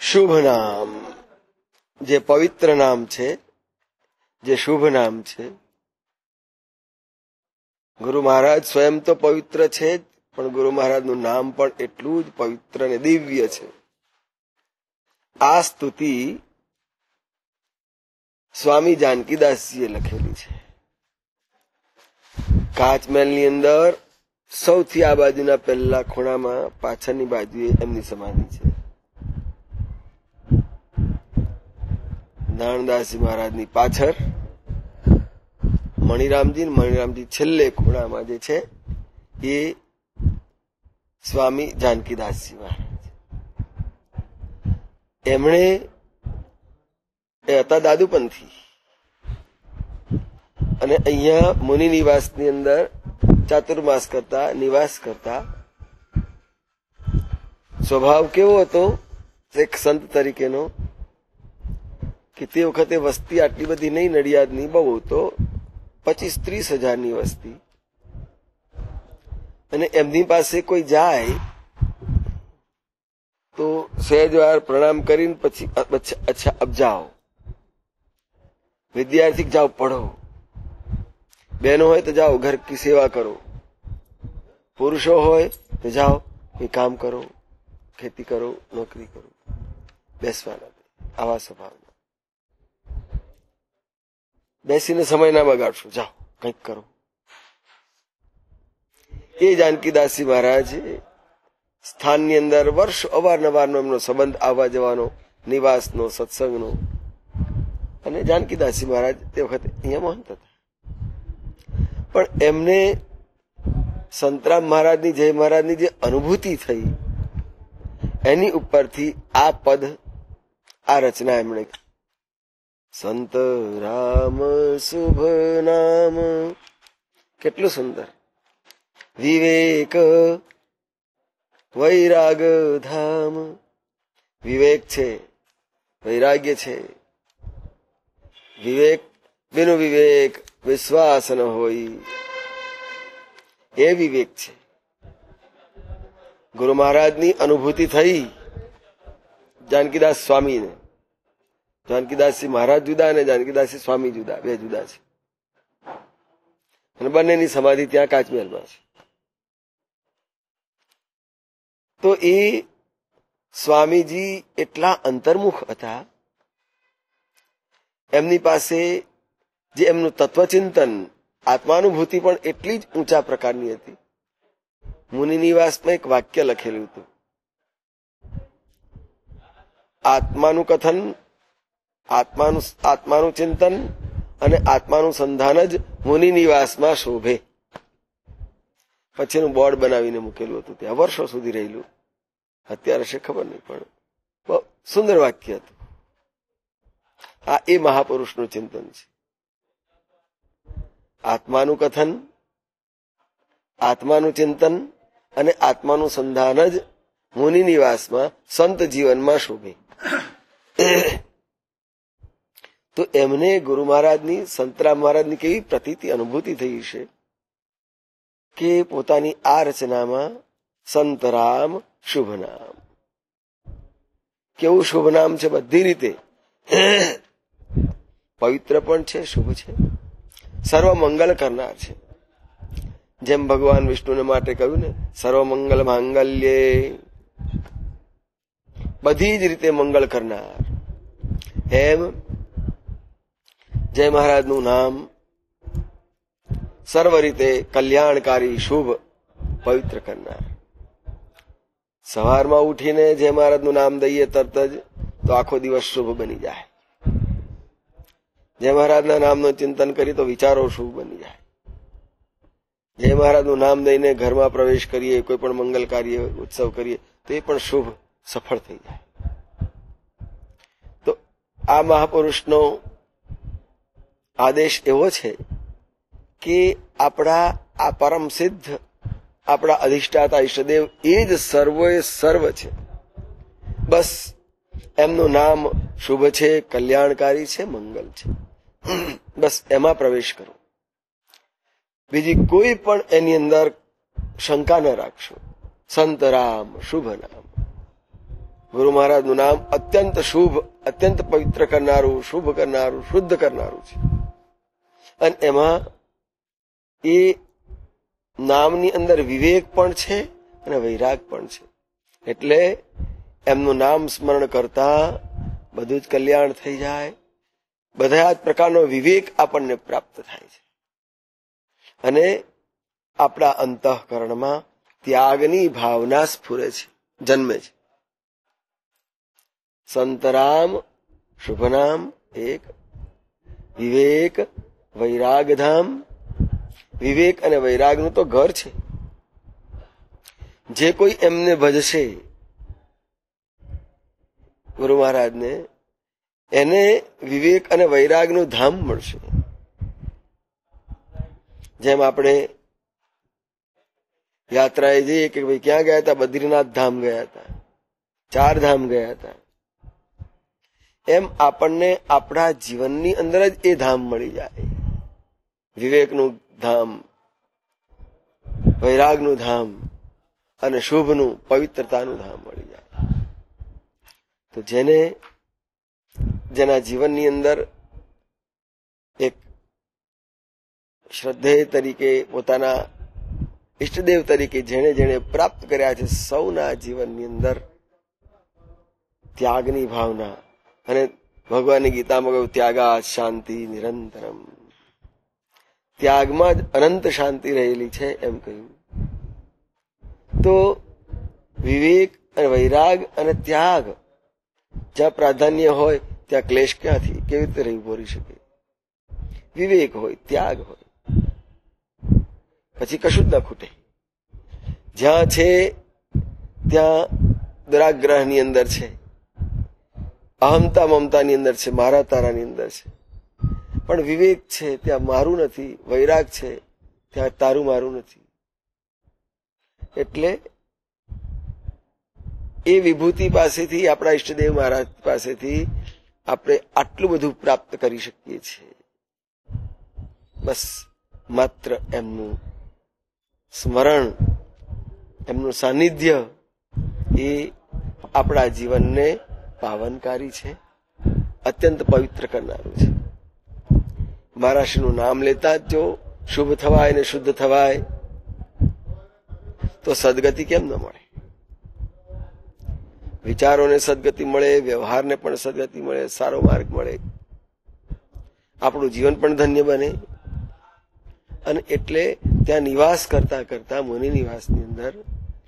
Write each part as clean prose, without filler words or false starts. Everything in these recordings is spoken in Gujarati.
શુભ નામ, જે પવિત્ર નામ છે, જે શુભ નામ છે. ગુરુ મહારાજ સ્વયં તો પવિત્ર છે જ, પણ ગુરુ મહારાજનું નામ પણ એટલું જ પવિત્ર અને દિવ્ય છે. આ સ્તુતિ સ્વામી જાનકીદાસજીએ લખેલી છે. કાચમહેલની અંદર સૌથી આ બાજુના પહેલા ખૂણામાં પાછળની બાજુએ એમની સમાધિ છે. નારણદાસજી મહારાજની પાછળ મણિરામજી છેલ્લે ખૂણામાં જે છે એ સ્વામી જાનકીદાસજી મહારાજ. એમણે એ હતા દાદુપંથી અને અહીંયા મુનિ નિવાસની અંદર ચાતુર્માસ કરતા, નિવાસ કરતા. સ્વભાવ કેવો હતો એક સંત તરીકેનો કે તે વખતે વસ્તી આટલી બધી નહીં, નડિયાદની બહુ તો 25-30 હજારની વસ્તી, અને એમની પાસે કોઈ જાય તો સહેજ વાર પ્રણામ કરીને પછી અચ્છા અબ જાઓ, વિદ્યાર્થી જાઓ પઢો, બહેનો હોય તો જાઓ ઘર કી સેવા કરો, પુરુષો હોય તો જાઓ કોઈ કામ કરો, ખેતી કરો, નોકરી કરો, બેસવાના. આવા સ્વભાવના. બેસીને સમય ના બગાડશો, જાઓ કંઈક કરો. એ જાનકીદાસજી મહારાજ સ્થાનની અંદર વર્ષ અવારનવારનો એમનો સંબંધ આવવા જવાનો, નિવાસનો, સત્સંગનો. અને જાનકીદાસજી મહારાજ તે વખતે અહીંયા મહંત હતા. પણ એમને સંતરામ મહારાજની, જય મહારાજની જે અનુભૂતિ થઈ એની ઉપરથી આ પદ, આ રચના એમણે. સંત રામ શુભ નામ, કેટલું સુંદર. વિવેક વૈરાગ ધામ, વિવેક છે, વૈરાગ્ય છે. વિવેક બિનું વિવેક વિશ્વાસ ન હોય, એ વિવેક છે. ગુરુ મહારાજની અનુભૂતિ થઈ જાનકીદાસ સ્વામીને. જાનકીદાસજી મહારાજ જુદા અને જાનકીદાસજી સ્વામી જુદા, બે જુદા છે. અને બંનેની સમાધિ ત્યાં કાચમહેલમાં છે. તો એ સ્વામીજી એટલા અંતર્મુખ હતા. એમની પાસે જે એમનું તત્વચિંતન, આત્માનુભૂતિ પણ એટલી જ ઊંચા પ્રકારની હતી. મુનિ નિવાસમાં એક વાક્ય લખેલું હતું, આત્માનું કથન, આત્માનું ચિંતન અને આત્માનું સંધાન જ મુનિ નિવાસમાં શોભે. પછીનું બોર્ડ બનાવીને મૂકેલું હતું, ત્યાં વર્ષો સુધી રહેલું. અત્યારે છે ખબર નહીં, પણ બહુ સુંદર વાક્ય હતું. આ એ મહાપુરુષનું ચિંતન છે. આત્માનું કથન, આત્માનું ચિંતન અને આત્માનું સંધાન જ મુનિ નિવાસમાં, સંત જીવનમાં શોભે. તો એમને ગુરુ મહારાજની, સંતરામ મહારાજની કેવી પ્રતીતિ, અનુભૂતિ થઈ છે કે પોતાની આ રચનામાં સંતરામ શુભ નામ, કેવું શુભ નામ છે. બધી રીતે પવિત્ર પણ છે, શુભ છે, સર્વ મંગલ કરનાર છે. જેમ ભગવાન વિષ્ણુને માટે કહ્યું ને, સર્વ મંગલ માંગલ્યે, બધી જ રીતે મંગળ કરનાર. એમ જય મહારાજનું નામ સર્વ રીતે કલ્યાણકારી, શુભ, પવિત્ર કરનાર. સવારમાં ઉઠીને જય મહારાજનું નામ દઈએ તરત જ તો આખો દિવસ શુભ બની જાય. જય મહારાજના નામનું ચિંતન કરીએ તો વિચારો શુભ બની જાય. જય મહારાજનું નામ દઈને ઘરમાં પ્રવેશ કરીએ, કોઈ પણ મંગલ કાર્ય, ઉત્સવ કરીએ તો એ પણ શુભ, સફળ થઈ જાય. તો આ મહાપુરુષનો આદેશ એવો છે કે આપણા આ પરમ સિદ્ધ, આપણા અધિષ્ઠાતા ઈષ્ટદેવ એ જ સર્વોએ સર્વ છે. બસ એમનું નામ શુભ છે, કલ્યાણકારી છે, મંગલ છે. બસ એમાં પ્રવેશ કરો. બીજી કોઈ પણ એની અંદર શંકા ન રાખશો. સંત રામ શુભ નામ, ગુરુ મહારાજનું નામ અત્યંત શુભ, અત્યંત પવિત્ર કરનારું, શુભ કરનારું, શુદ્ધ કરનારું છે. અને એમાં એ નામની અંદર વિવેક પણ છે અને વૈરાગ પણ છે. એટલે એમનું નામ સ્મરણ કરતા બધું જ કલ્યાણ થઈ જાય. બધા જ પ્રકારનો વિવેક આપણને પ્રાપ્ત થાય છે અને આપણા અંતઃકરણમાં ત્યાગની ભાવના સ્ફુરે છે, જન્મે છે. સંતરામ શુભનામ એક, વિવેક વૈરાગધામ. વિવેક અને વૈરાગનું તો ઘર છે. જે કોઈ એમને ભજશે ગુરુ મહારાજને, એને વિવેક અને વૈરાગનું ધામ મળશે. જેમ આપણે યાત્રાએ જઈએ કે ભાઈ ક્યાં ગયા હતા, બદ્રીનાથ ધામ ગયા હતા, 4 ધામ ગયા હતા, એમ આપણને આપણા જીવનની અંદર જ એ ધામ મળી જાય. વિવેકનું ધામ, વૈરાગનું ધામ અને શુભનું, પવિત્રતાનું ધામ મળી જાય. તો જેના જીવનની અંદર એક શ્રદ્ધેય તરીકે, પોતાના ઈષ્ટદેવ તરીકે જેણે જેણે પ્રાપ્ત કર્યા છે, સૌના જીવનની અંદર ત્યાગની ભાવના, અને ભગવાનની ગીતામાં કહ્યું ત્યાગા શાંતિ નિરંતરમ, ત્યાગમાં જ અનંત શાંતિ રહેલી છે એમ કહ્યું. તો વિવેક અને વૈરાગ અને ત્યાગ જ્યાં પ્રાધાન્ય હોય ત્યાં ક્લેશ ક્યાંથી, કેવી રીતે રહી ભરી શકે? વિવેક હોય, ત્યાગ હોય, પછી કશું જ ના ખૂટે. જ્યાં છે ત્યાં દુરાગ્રહની અંદર છે, અહમતા મમતાની અંદર છે, મારા તારાની અંદર છે. પણ વિવેક છે ત્યાં મારું નથી, વૈરાગ છે ત્યાં તારું મારું નથી. એટલે એ વિભૂતિ પાસેથી, આપણા ઈષ્ટદેવ મહારાજ પાસેથી આપણે આટલું બધું પ્રાપ્ત કરી શકીએ છીએ. બસ માત્ર એમનું સ્મરણ, એમનું સાનિધ્ય એ આપણા જીવનને પાવનકારી છે, અત્યંત પવિત્ર કરનારું છે. મહારાષ્ટ્રનું નામ લેતા જ જો શુભ થવાય ને શુદ્ધ થવાય તો સદગતિ કેમ ન મળે? વિચારોને સદગતિ મળે, વ્યવહારને પણ સદગતિ મળે, સારો માર્ગ મળે, આપણું જીવન પણ ધન્ય બને. અને એટલે ત્યાં નિવાસ કરતા કરતા મુનિ નિવાસની અંદર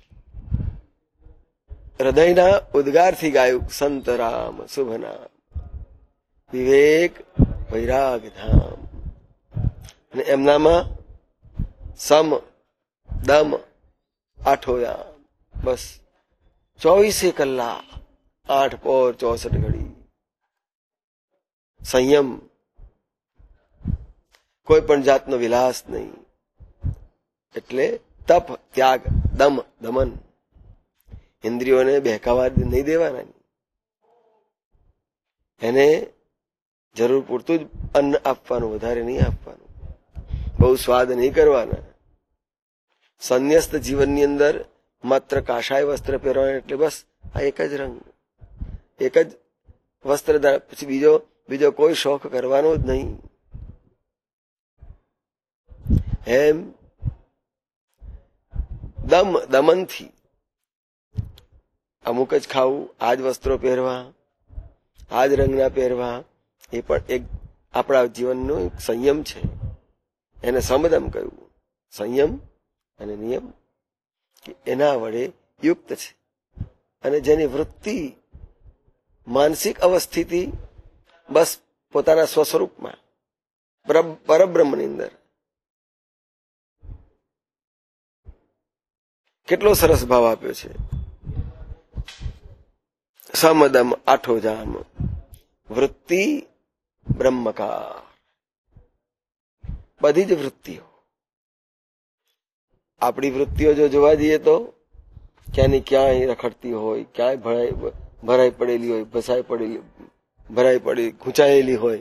હૃદયના ઉદ્ગારથી ગાયું સંત રામ શુભ નામ, વિવેક વૈરાગ ધામ. અને એમનામાં સમ દમ આઠોયામ, બસ 24 કલાક 8 પોર 64 ઘડી સંયમ, કોઈ પણ જાતનો વિલાસ નહીં. એટલે તપ, ત્યાગ, દમ, દમન, ઇન્દ્રિયોને બહેકાવા નહીં દેવાના. એને જરૂર પૂરતું જ અન્ન આપવાનું, વધારે નહીં આપવાનું, બહુ સ્વાદ નહીં કરવાના. સંન્યસ્ત જીવનની અંદર માત્ર કાષાય વસ્ત્ર પહેરવાના, એટલે બસ આ એક જ રંગ, એક જ વસ્ત્ર, પછી બીજો કોઈ શોખ કરવાનો જ નહીં. એમ દમનથી અમુક જ ખાવું, આ જ વસ્ત્રો પહેરવા, આ જ રંગના પહેરવા, એ પણ એક આપણા જીવનનો એક સંયમ છે. એને સમદમ કહ્યું, સંયમ અને નિયમ, કે એના વડે યુક્ત છે. અને જેની વૃત્તિ માનસિક અવસ્થિતિ બસ પોતાના સ્વસ્વરૂપમાં પરબ્રહ્મની અંદર. કેટલો સરસ ભાવ આપ્યો છે. સમદમ આઠો જામ, વૃત્તિ બ્રહ્મકાર. બધી જ વૃત્તિઓ, આપણી વૃત્તિઓ જો જોવા જઈએ તો ક્યાંની ક્યાંય રખડતી હોય, ક્યાંય ભરાઈ પડેલી હોય, ભરાઈ પડેલી ખૂંચાયેલી હોય.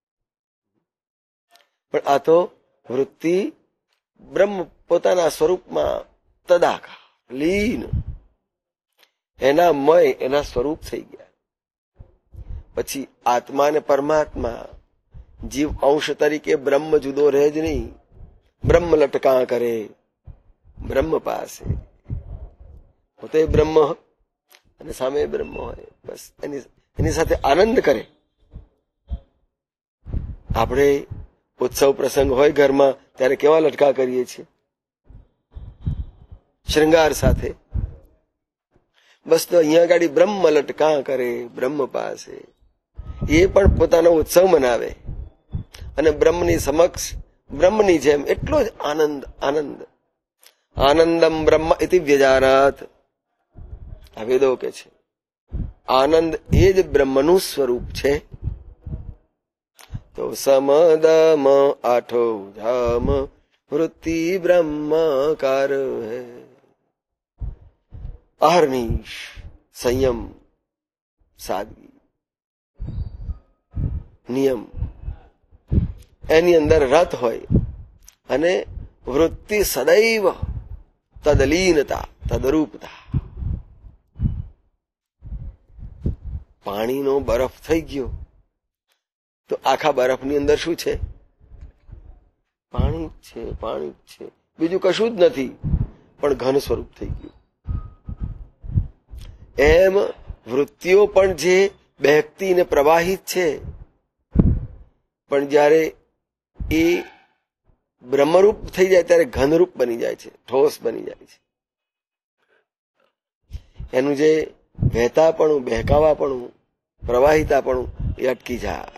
પણ આ તો વૃત્તિ બ્રહ્મ પોતાના સ્વરૂપમાં તદાકાર લીન, એના મય, એના સ્વરૂપ થઈ ગયા. પછી આત્મા ને પરમાત્મા, જીવ અંશ તરીકે બ્રહ્મ જુદો રહે જ નહીં. બ્રહ્મ લટકા કરે બ્રહ્મ પાસે, પોતે બ્રહ્મ અને સામે બ્રહ્મ હોય, બસ એની સાથે આનંદ કરે. આપણે ઉત્સવ પ્રસંગ હોય ઘરમાં ત્યારે કેવા લટકા કરીએ છીએ, શ્રૃંગાર સાથે. બસ તો અહીંયા ગાડી બ્રહ્મ લટકા કરે બ્રહ્મ પાસે. એ પણ પોતાનો ઉત્સવ મનાવે અને બ્રહ્મની સમક્ષ બ્રહ્મની જેમ એટલો જ આનંદ. આનંદમ બ્રહ્મ ઇતિ વ્યજાનાત, આ વેદો કે છે. આનંદ એ જ બ્રહ્મનું સ્વરૂપ છે. તો સમદમ આઠો ધામ વૃત્તિ બ્રહ્મકાર હૈ. અહર્નિશ, સંયમ, સાદગી, નિયમ, એની અંદર રત હોય અને વૃત્તિ સદૈવ તદલીનતા, તદરૂપતા. પાણીનો બરફ થઈ ગયો તો આખા બરફની અંદર શું છે? પાણી છે, પાણી છે, બીજું કશું જ નથી, પણ ઘન સ્વરૂપ થઈ ગયું. એમ વૃત્તિઓ પણ જે બહેકતી ને પ્રવાહિત છે, પણ જ્યારે એ બ્રહ્મરૂપ થઈ જાય ત્યારે ઘનરૂપ બની જાય છે, ઠોસ બની જાય છે. એનું જે વહેતાપણું, બહેકાવાપણું, પ્રવાહિતાપણું એ અટકી જાય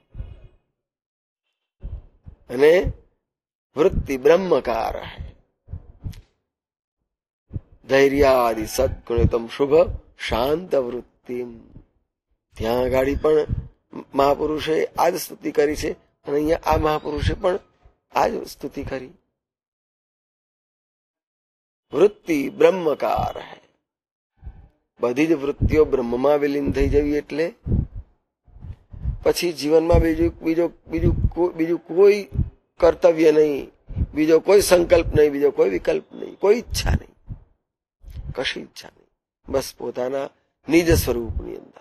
અને વૃત્તિ બ્રહ્મકાર હૈ. ધૈર્યાદિ સદગુણિતમ શુભ શાંત વૃત્તિ. ત્યાં આગળ પણ મહાપુરુષે આ જ સ્તુતિ કરી છે અને અહીંયા આ મહાપુરુષે પણ આ જ સ્તુતિ કરી. વૃત્તિ બ્રહ્મકાર હૈ. બધી જ વૃત્તિઓ બ્રહ્મમાં વિલીન થઈ જવી એટલે પછી જીવનમાં બીજું કોઈ કર્તવ્ય નહીં, બીજો કોઈ સંકલ્પ નહીં, બીજો કોઈ વિકલ્પ નહીં, કોઈ ઈચ્છા નહીં, કશી ઈચ્છા નહીં. બસ પોતાના નિજ સ્વરૂપની અંદર,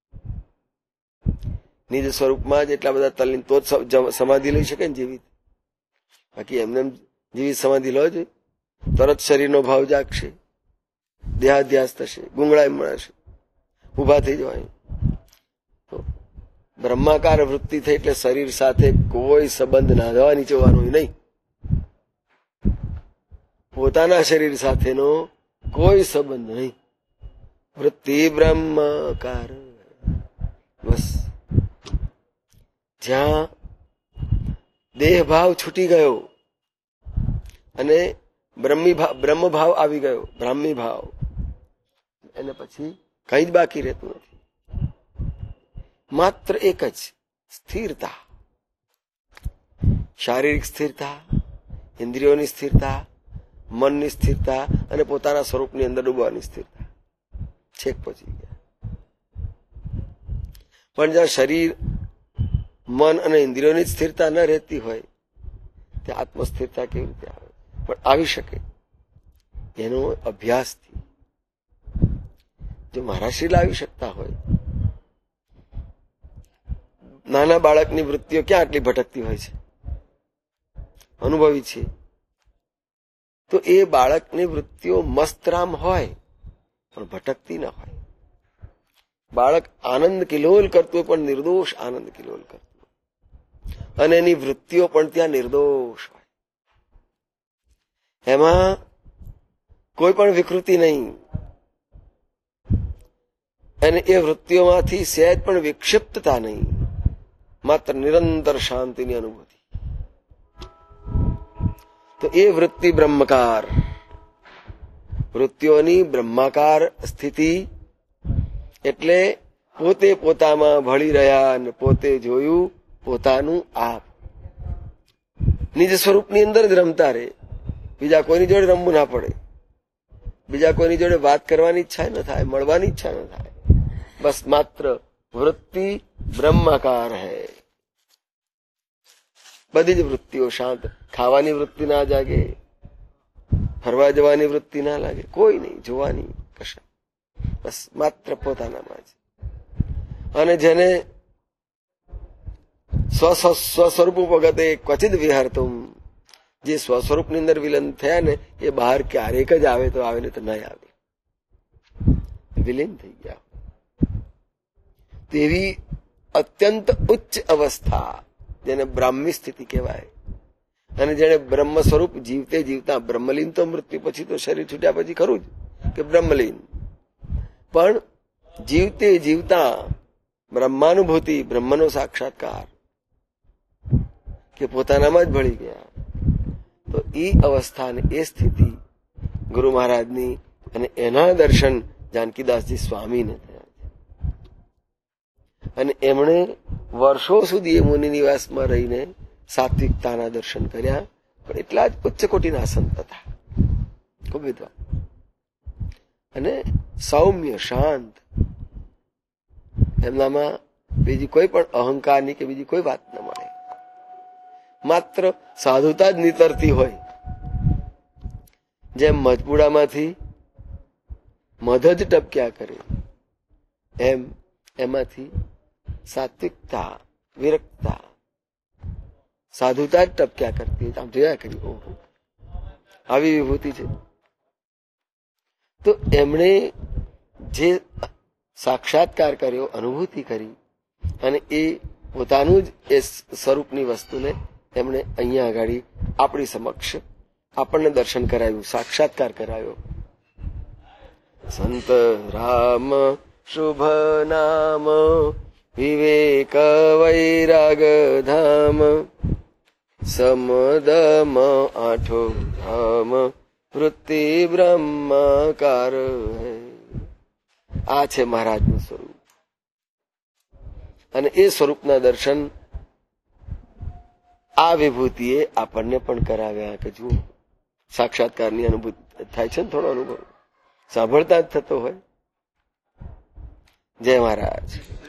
નિજ સ્વરૂપમાં જ એટલા બધા તલ્લીન તો જ સમાધિ લઈ શકે ને જીવિત. બાકી એમને જીવિત સમાધિ લો જ તરત શરીરનો ભાવ જાગશે, દેહાધ્યાસ થશે, ગુંગળાઈ મળશે, ઉભા થઈ જવાય. તો બ્રહ્માકાર વૃત્તિ થઈ એટલે શરીર સાથે કોઈ સંબંધ નાંધવા નીચવાનો નહીં. પોતાના શરીર સાથેનો કોઈ સંબંધ નહીં. વૃત્તિ બ્રહ્મકાર. બસ જ્યાં દેહ ભાવ છૂટી ગયો અને બ્રહ્મ ભાવ આવી ગયો, બ્રાહ્મી ભાવ, એને પછી કઈ જ બાકી રહેતું નથી. માત્ર એક જ સ્થિરતા, શારીરિક સ્થિરતા, ઇન્દ્રિયોની સ્થિરતા, મનની સ્થિરતા અને પોતાના સ્વરૂપની અંદર ડૂબવાની સ્થિરતા. છેક પહોંચી ગયા. પણ જ્યાં શરીર, મન અને ઇન્દ્રિયોની સ્થિરતા ન રહેતી હોય ત્યાં આત્મસ્થિરતા કેવી રીતે આવે? પણ આવી શકે એનો અભ્યાસથી. જો મહારાજ લાવી શકતા હોય, નાના બાળકની વૃત્તિઓ ક્યાં આટલી ભટકતી હોય છે? અનુભવી છે. તો એ બાળકની વૃત્તિઓ મસ્તરામ હોય પણ ભટકતી ન હોય. બાળક આનંદ કિલોલ કરતું હોય પણ નિર્દોષ આનંદ કિલોલ કરતું હોય અને એની વૃત્તિઓ પણ ત્યાં નિર્દોષ હોય. એમાં કોઈ પણ વિકૃતિ નહીં અને એ વૃત્તિઓમાંથી સહેજ પણ વિક્ષિપ્તતા નહીં, માત્ર નિરંતર શાંતિની અનુભૂતિ. તો એ વૃત્તિ બ્રહ્મકાર, વૃત્તિઓની બ્રહ્માકાર સ્થિતિ એટલે પોતે પોતામાં ભળી રહ્યા અને પોતે જોયું પોતાનું આપ. નિજ સ્વરૂપની અંદર જ રમતા રહે, બીજા કોઈની જોડે રમવું ના પડે, બીજા કોઈની જોડે વાત કરવાની ઈચ્છા ન થાય, મળવાની ઈચ્છા ન થાય. બસ માત્ર વૃત્તિ બ્રહ્માકાર હૈ. બધી જ વૃત્તિઓ શાંત. ખાવાની વૃત્તિ ના જાગે, ફરવા જવાની વૃત્તિ ના લાગે, કોઈ નહીં, જોવાની કશા. બસ માત્ર પોતાનામાં જ. અને જેને સ્વસ્વરૂપ ઉપગતે ક્વચિત વિહર્તુમ, જે સ્વસ્વરૂપની અંદર વિલીન થયા ને એ બહાર ક્યારેક જ આવે તો આવે ને તો નહીં આવે, વિલીન થઈ ગયા. તેવી અત્યંત ઉચ્ચ અવસ્થા જેને બ્રાહ્મી સ્થિતિ કહેવાય. અને જેને બ્રહ્મ સ્વરૂપ જીવતે જીવતા, બ્રહ્મલીન તો મૃત્યુ પછી તો શરીર છૂટ્યા પછી ખરું જ કે બ્રહ્મલીન, પણ જીવતે જીવતા બ્રહ્માનુભૂતિ, બ્રહ્મનો સાક્ષાત્કાર કે પોતાનામાં જ ભળી ગયા. તો એ અવસ્થા અને એ સ્થિતિ ગુરુ મહારાજની અને એના દર્શન જાનકીદાસજી સ્વામીને થયા છે. અને એમણે વર્ષો સુધી એ મુનિ નિવાસમાં રહીને સાત્વિકતાના દર્શન કર્યા, પણ એટલા જ ઉચ્ચ કોટીના સંત હતા, ખૂબ વિદ્વાન અને સૌમ્ય શાંત. એમનામાં બીજી કોઈ પણ અહંકારની કે બીજી કોઈ વાત ન મળે, માત્ર સાધુતા જ નીતરતી હોય. જેમ મધપુડામાંથી મધ જ ટપક્યા કરે એમ એમાંથી સાત્વિકતા, વિરક્તા, સાધુતા જ ટપક્યા કરતી. આમ જોયા કરી, ઓહો આવી વિભૂતિ છે. તો એમણે જે સાક્ષાત્કાર કર્યો, અનુભૂતિ કરી, અને એ પોતાનું જ એ સ્વરૂપની વસ્તુને એમણે અહીંયા આગળ આપણી સમક્ષ આપણને દર્શન કરાયું, સાક્ષાત્કાર કરાયો. સંત રામ શુભ નામ વિવેક વૈરાગ ધામ સમદમ આઠો ધામ વૃત્તિ બ્રહ્મકાર હૈ. આ છે મહારાજનું સ્વરૂપ. અને એ સ્વરૂપના દર્શન આ વિભૂતિએ આપણને પણ કરાવ્યા કે જુઓ સાક્ષાત્કારની અનુભૂતિ થાય છે ને, થોડો અનુભવ સાંભળતા જ થતો હોય. જય મહારાજ.